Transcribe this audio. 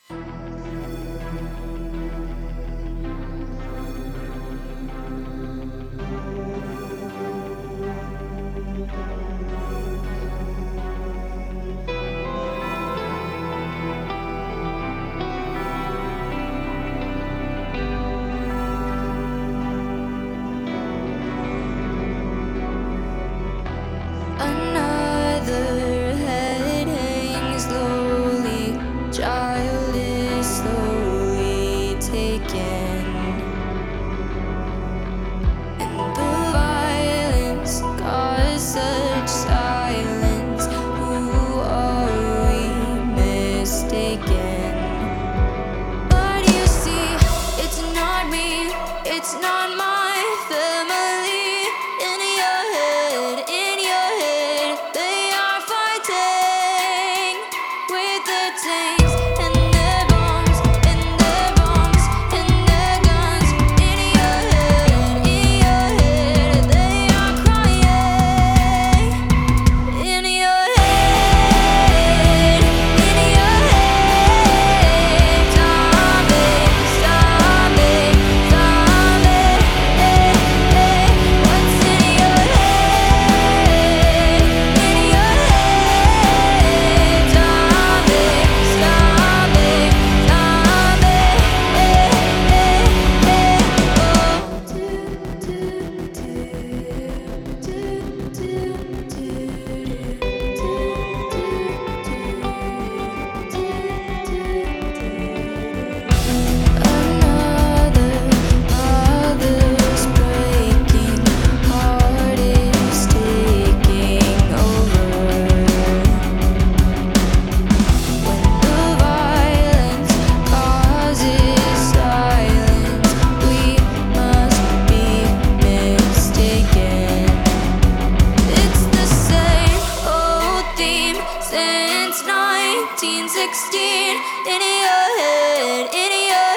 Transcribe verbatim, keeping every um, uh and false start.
Another head hangs slowly, child is slowly taken, and the violence caused such silence. Who are we mistaken? But you see, it's not me, it's not my family. In your head, in your head, they are fighting with their tanks and their bombs and their bombs and their guns. In your head, in your head, they are crying. In your head, in your head, zombie, zombie, zombie. Hey, hey, what's in your head? In your head, zombie, zombie, zombie. Hey, hey, hey, oh. Do, do, do, do, Another mother's breaking heart is taking over. When the violence causes silence, we must be mistaken. It's the same old theme since nineteen sixteen. In your head, in your